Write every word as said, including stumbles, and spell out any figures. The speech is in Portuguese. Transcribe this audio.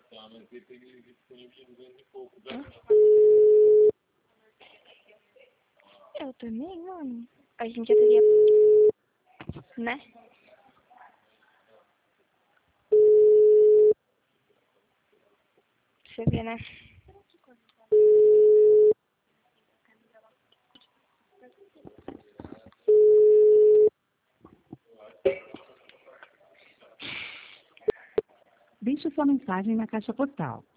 Tá, mas ele tem disponível de duzentos e pouco, né? Eu também, mano. A gente já teria... Né? Você vê, né? Deixe sua mensagem na caixa postal.